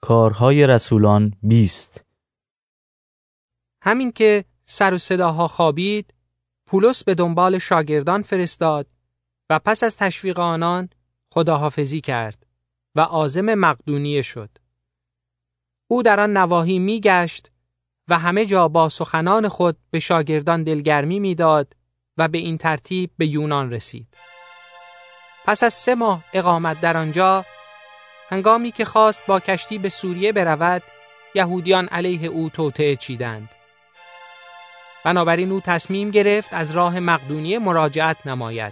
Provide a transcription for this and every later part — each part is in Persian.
کارهای رسولان 20. همین که سر و صداها خوابید، پولس به دنبال شاگردان فرستاد و پس از تشویق آنان خداحافظی کرد و عازم مقدونیه شد. او در آن نواحی می‌گشت و همه جا با سخنان خود به شاگردان دلگرمی می‌داد و به این ترتیب به یونان رسید. پس از 3 ماه اقامت در آنجا، هنگامی که خواست با کشتی به سوریه برود، یهودیان علیه او توطئه چیدند. بنابراین او تصمیم گرفت از راه مقدونیه مراجعت نماید.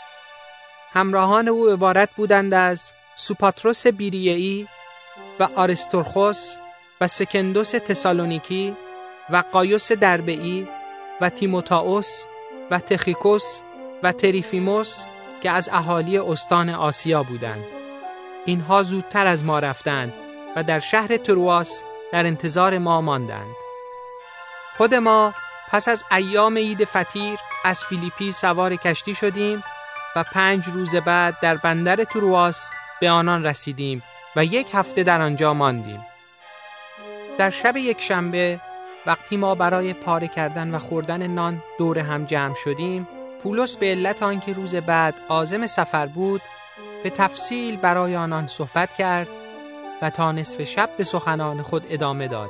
همراهان او عبارت بودند از سوپاتروس بیریعی و آرستورخوس و سکندوس تسالونیکی و قایوس دربئی و تیموتائوس و تخیکوس و تریفیموس که از اهالی استان آسیا بودند. اینها زودتر از ما رفتند و در شهر ترواس در انتظار ما ماندند. خود ما پس از ایام عید فطیر از فیلیپی سوار کشتی شدیم و 5 روز بعد در بندر ترواس به آنان رسیدیم و 1 هفته در آنجا ماندیم. در شب یکشنبه وقتی ما برای پاره کردن و خوردن نان دور هم جمع شدیم، پولس به علت آنکه روز بعد عازم سفر بود به تفصیل برای آنان صحبت کرد و تا نصف شب به سخنان خود ادامه داد.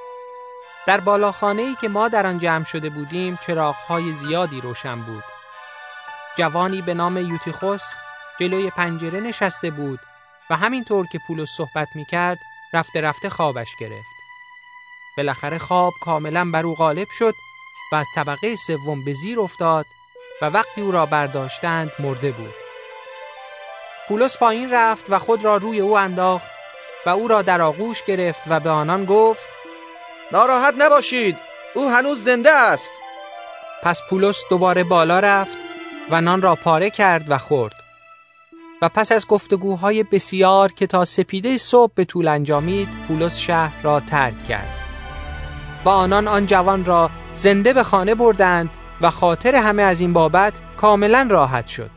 در بالاخانه‌ای که ما در آن جمع شده بودیم چراغ‌های زیادی روشن بود. جوانی به نام یوتیخوس جلوی پنجره نشسته بود و همینطور که پولس صحبت می‌کرد رفته رفته خوابش گرفت. بالاخره خواب کاملا بر او غالب شد و از طبقه 3 به زیر افتاد و وقتی او را برداشتند مرده بود. پولس پایین رفت و خود را روی او انداخت و او را در آغوش گرفت و به آنان گفت: ناراحت نباشید، او هنوز زنده است. پس پولس دوباره بالا رفت و نان را پاره کرد و خورد. و پس از گفتگوهای بسیار که تا سپیده صبح به طول انجامید، پولس شهر را ترک کرد. و آنان آن جوان را زنده به خانه بردند و خاطر همه از این بابت کاملا راحت شد.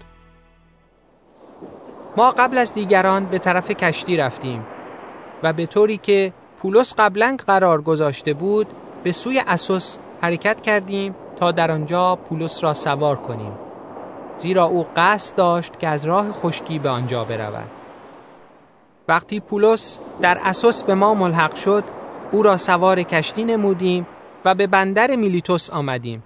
ما قبل از دیگران به طرف کشتی رفتیم و به طوری که پولس قبلا قرار گذاشته بود به سوی اسوس حرکت کردیم تا در آنجا پولس را سوار کنیم، زیرا او قصد داشت که از راه خشکی به آنجا برود. وقتی پولس در اسوس به ما ملحق شد، او را سوار کشتی نمودیم و به بندر میلیتوس آمدیم.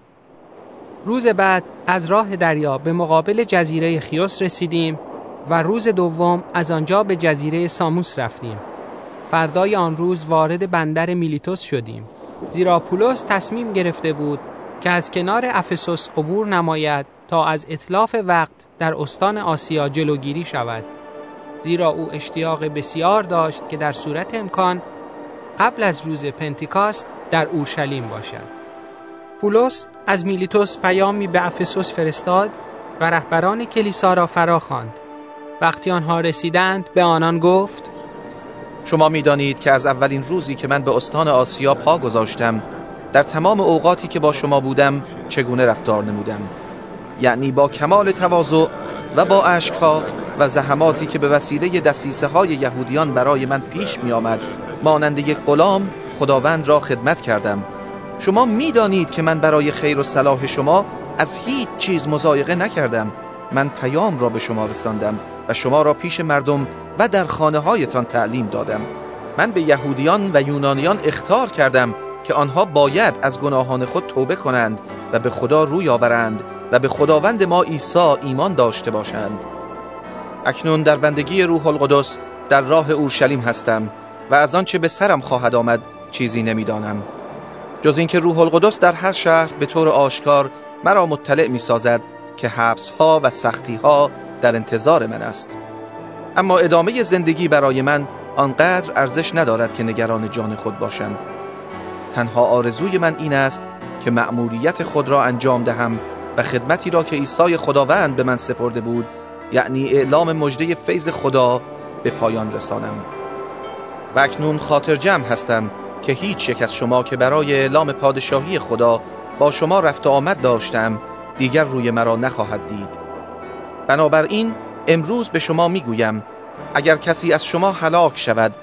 روز بعد از راه دریا به مقابل جزیره خیوس رسیدیم و روز دوم از آنجا به جزیره ساموس رفتیم. فردای آن روز وارد بندر میلیتوس شدیم، زیرا پولس تصمیم گرفته بود که از کنار افسوس عبور نماید تا از اتلاف وقت در استان آسیا جلوگیری شود، زیرا او اشتیاق بسیار داشت که در صورت امکان قبل از روز پنتیکاست در اورشلیم باشد. پولس از میلیتوس پیامی به افسوس فرستاد و رهبران کلیسا را فرا خواند. وقتی آنها رسیدند به آنان گفت: شما می‌دانید که از اولین روزی که من به استان آسیا پا گذاشتم در تمام اوقاتی که با شما بودم چگونه رفتار نمودم، یعنی با کمال تواضع و با اشک‌ها و زحماتی که به وسیله دسیسه‌های یهودیان برای من پیش می‌آمد مانند یک غلام خداوند را خدمت کردم. شما می‌دانید که من برای خیر و صلاح شما از هیچ چیز مضایقه نکردم. من پیام را به شما رساندم و شما را پیش مردم و در خانه‌هایتان تعلیم دادم. من به یهودیان و یونانیان اخطار کردم که آنها باید از گناهان خود توبه کنند و به خدا روی آورند و به خداوند ما عیسی ایمان داشته باشند. اکنون در بندگی روح القدس در راه اورشلیم هستم و از آنچه به سرم خواهد آمد چیزی نمی‌دانم، جز اینکه روح القدس در هر شهر به طور آشکار مرا مطلع می‌سازد که حبس‌ها و سختی‌ها در انتظار من است. اما ادامه زندگی برای من آنقدر ارزش ندارد که نگران جان خود باشم. تنها آرزوی من این است که مأموریت خود را انجام دهم و خدمتی را که عیسی خداوند به من سپرده بود، یعنی اعلام مژده فیض خدا، به پایان رسانم. و اکنون خاطر جمع هستم که هیچ یک از شما که برای اعلام پادشاهی خدا با شما رفت و آمد داشتم دیگر روی مرا نخواهد دید. بنابراین امروز به شما میگویم اگر کسی از شما هلاک شود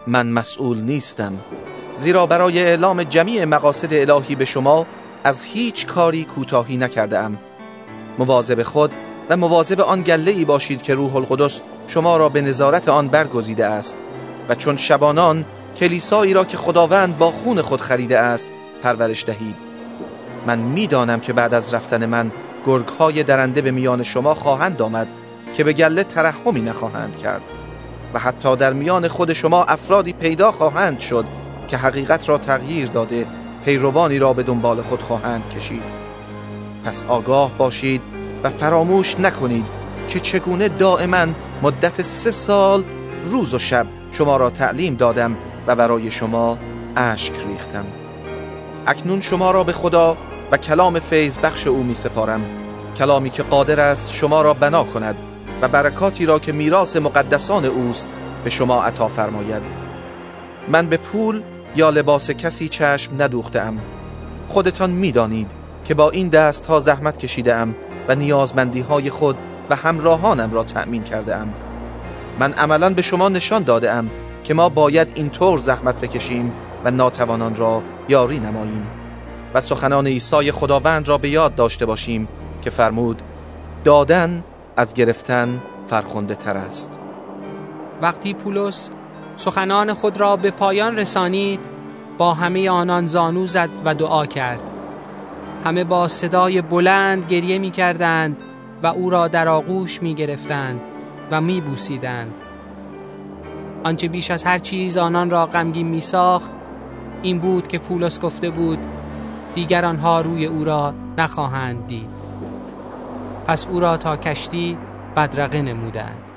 من مسئول نیستم، زیرا برای اعلام جمیع مقاصد الهی به شما از هیچ کاری کوتاهی نکرده‌ام. مواظب خود و مواظب آن گله‌ای باشید که روح القدس شما را به نظارت آن برگزیده است و چون شبانان کلیسایی را که خداوند با خون خود خریده است پرورش دهید. من می‌دانم که بعد از رفتن من گرگ‌های درنده به میان شما خواهند آمد که به گله ترحمی نخواهند کرد و حتی در میان خود شما افرادی پیدا خواهند شد که حقیقت را تغییر داده پیروانی را به دنبال خود خواهند کشید. پس آگاه باشید و فراموش نکنید که چگونه دائما مدت 3 سال روز و شب شما را تعلیم دادم و برای شما اشک ریختم. اکنون شما را به خدا و کلام فیض بخش او می سپارم، کلامی که قادر است شما را بنا کند و برکاتی را که میراث مقدسان اوست به شما عطا فرماید. من به پول یا لباس کسی چشم ندوختم. خودتان می‌دانید که با این دست ها زحمت کشیدم و نیازمندی های خود و همراهانم را تأمین کردم. من عملاً به شما نشان دادم که ما باید اینطور زحمت بکشیم و ناتوانان را یاری نماییم و سخنان عیسی خداوند را به یاد داشته باشیم که فرمود دادن از گرفتن فرخنده تر است. وقتی پولس سخنان خود را به پایان رسانید، با همه آنان زانو زد و دعا کرد. همه با صدای بلند گریه می کردند و او را در آغوش می گرفتند و می بوسیدند. آنچه بیش از هر چیز آنان را غمگین می ساخت این بود که پولس گفته بود دیگر آنها روی او را نخواهند دید. پس او را تا کشتی بدرقه نمودند.